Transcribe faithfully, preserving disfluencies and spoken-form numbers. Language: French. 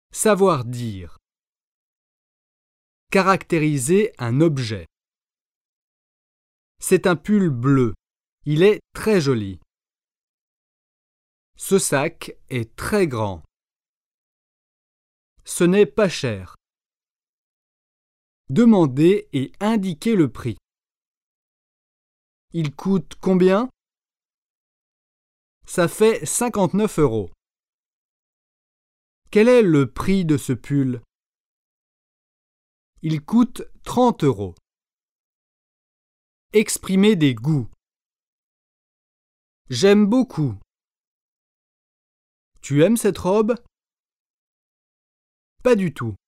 Savoir dire. Caractériser un objet. C'est un pull bleu. Il est très joli. Ce sac est très grand. Ce n'est pas cher. Demandez et indiquez le prix. Il coûte combien? Ça fait cinquante-neuf euros. Quel est le prix de ce pull? Il coûte trente euros. Exprimez des goûts. J'aime beaucoup. Tu aimes cette robe? Pas du tout.